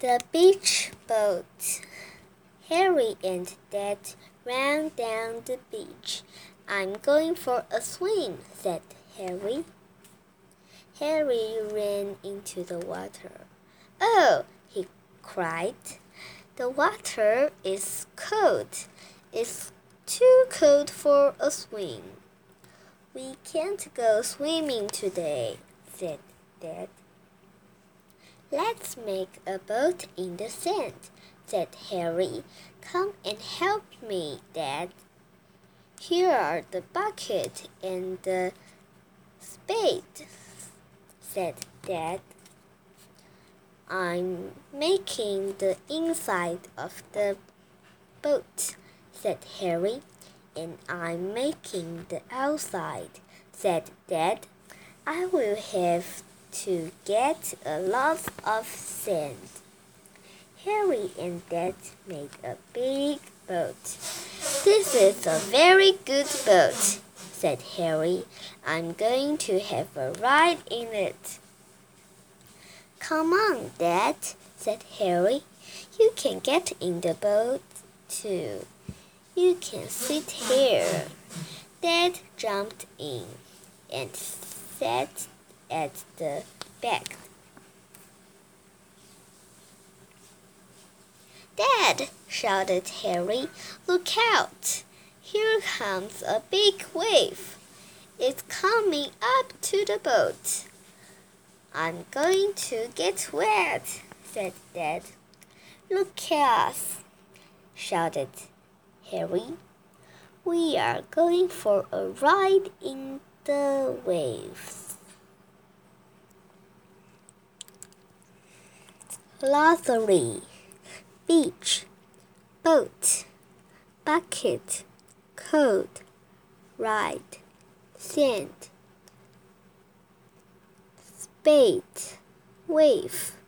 The beach boat. Harry and Dad ran down the beach. I'm going for a swim, said Harry. Harry ran into the water. Oh, he cried. The water is cold. It's too cold for a swim. We can't go swimming today, said Dad. Let's make a boat in the sand, said Harry. Come and help me, Dad. Here are the bucket and the spade, said Dad. I'm making the inside of the boat, said Harry. And I'm making the outside, said Dad. I will have to get a lot of sand. Harry and Dad made a big boat. This is a very good boat, said Harry. I'm going to have a ride in it. Come on, Dad, said Harry. You can get in the boat too. You can sit here. Dad jumped in and sat at the back. Dad, shouted Harry, look out! Here comes a big wave. It's coming up to the boat. I'm going to get wet, said Dad. Look at us, shouted Harry. We are going for a ride in the waves. Lottery, beach, boat, bucket, cold, ride, sand, spade, wave.